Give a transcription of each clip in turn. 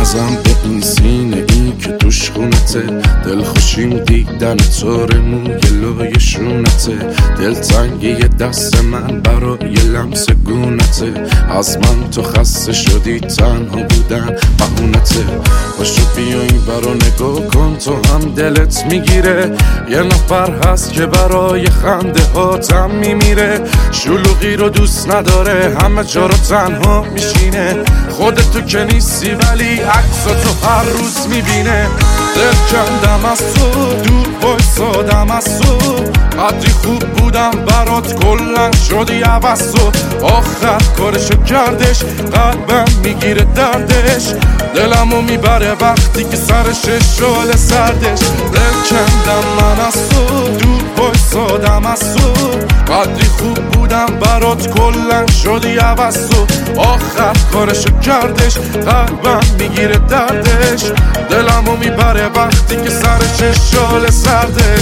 بازم به این سینه این که توش خونته، دل خوشیم دیدن تار موی لای شونته، دل تنگی دست من برای لمس گونته، از من تو خسته شدی تنها بودن بهونته. باشو بیا این برا نگاه کن تو هم دلت میگیره، یه نفر هست که برای خنده هاتم میمیره، شلوغی رو دوست نداره همه جا رو تنها میشینه، خودتو که نیستی ولی عکساتو هر روز میبینه. دل کندم از تو دور بایستادم از تو، قدری خوب بودم برات کلن شدی عوض تو، آخر کارشو کردش قلبم میگیره دردش، دلمو میبره وقتی که سرش شال سردش. دل کندم من از تو دور بایستادم از تو، قدری خوب بودم برات کلن شدی عوض تو، آخر کارشو کردش قلبم میگیره دردش، دلمو میبره وقتی که سرش شال سردش.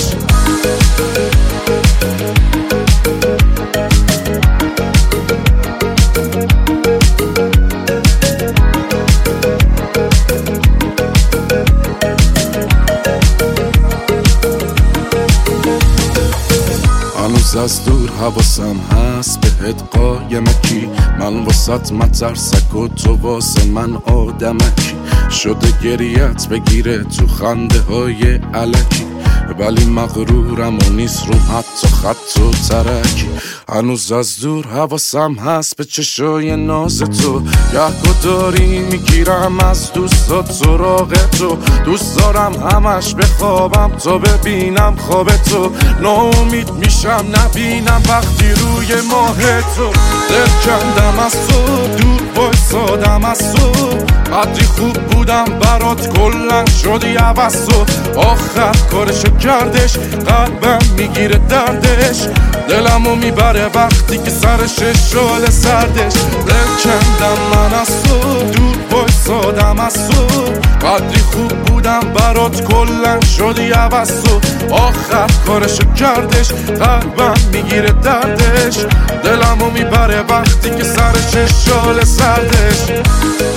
هنوز از دور حواسم هست بهت قایمکی، من واسط مترسک و تو واسه من آدمکی، شده گریت بگیره تو خنده های علکی، ولی مغرورم و نیست روم حتی خط و ترکی. هنوز از دور حواسم هست به چشای ناز تو، گهگاه داری میگیرم از دوستات سراغ تو، دوست دارم همش بخوابم تا ببینم خواب تو، ناامید میشم نبینم وقتی روی ماه تو. دل کندم از تو دور بایستادم از تو، قدری خوب بودم برات کلن شدی عوض تو، آخر کارشو کردش قلبم میگیره دردش، دلمو میبره وقتی که سرش شال سردش. دل کندم من از تو دور بایستادم از تو، قدری خوب بودم برات کلن شدی عوض تو، آخر کارشو کردش قلبم میگیره دردش، دلمو میبره وقتی که سرش شال سردش.